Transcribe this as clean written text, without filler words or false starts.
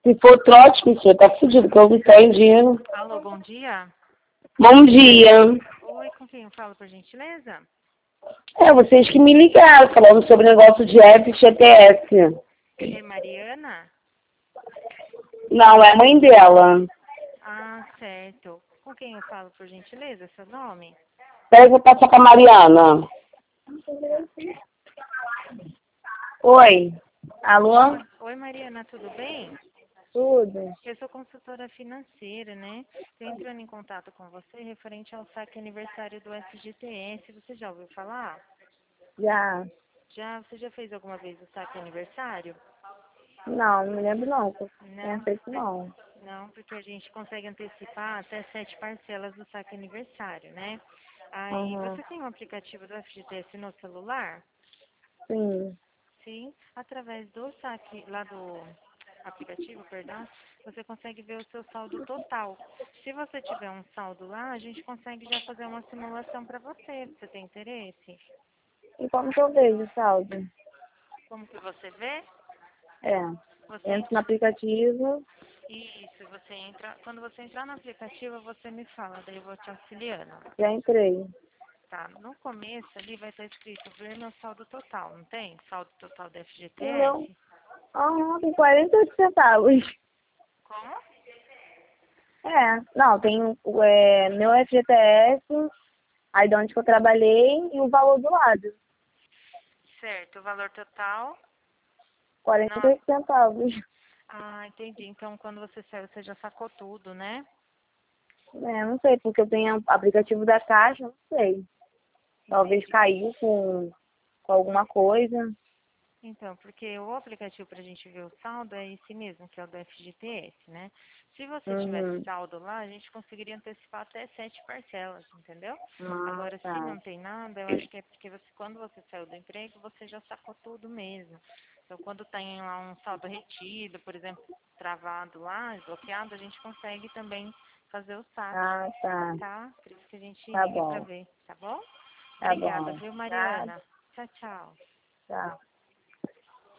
Se for trote, você tá fudido, que eu não tenho dinheiro. Alô, bom dia. Bom dia. Oi, com quem eu falo, por gentileza? É, vocês que me ligaram, falando sobre o negócio de FGTS. É Mariana? Não, é a mãe dela. Ah, certo. Com quem eu falo, por gentileza, seu nome? Peraí, eu vou passar pra Mariana. Tá. Oi. Alô? Oi, Mariana, tudo bem? Tudo. Eu sou consultora financeira, né? Estou entrando em contato com você referente ao saque aniversário do FGTS. Você já ouviu falar? Já. Você já fez alguma vez o saque aniversário? Não me lembro não. Tenha Não? feito não. Não, porque a gente consegue antecipar até 7 parcelas do saque aniversário, né? Aí, Aham. você tem um aplicativo do FGTS no celular? Sim. Sim, através do saque, lá do aplicativo, perdão, você consegue ver o seu saldo total. Se você tiver um saldo lá, a gente consegue já fazer uma simulação para você. Você tem interesse? E como que eu vejo o saldo? Como que você vê? É. Você Entro no entra, aplicativo. isso, você entra, quando você entrar no aplicativo, você me fala, daí eu vou te auxiliando. Já entrei. Tá, no começo ali vai estar escrito ver meu saldo total, não tem? Saldo total da Não. FGTS? Aham, tem 48 centavos. Como? É. Não, tem meu FGTS, aí de onde que eu trabalhei e o valor do lado. Certo, o valor total. Não. 48 centavos. Ah, entendi. Então, quando você saiu, você já sacou tudo, né? É, não sei, porque eu tenho aplicativo da Caixa, não sei. Talvez Entendi. caiu com alguma coisa. Então, porque o aplicativo para a gente ver o saldo é esse mesmo, que é o do FGTS, né? Se você tivesse Uhum. saldo lá, a gente conseguiria antecipar até 7 parcelas, entendeu? Ah, Agora, se tá. não tem nada, eu acho que é porque você, quando você saiu do emprego, você já sacou tudo mesmo. Então, quando tem lá um saldo retido, por exemplo, travado lá, bloqueado, a gente consegue também fazer o saque, Ah, tá. tá? Por isso que a gente Tá liga para bom. ver, tá bom? Tá Obrigada, bom. viu, Tá, Mariana? Tchau, tchau. tá.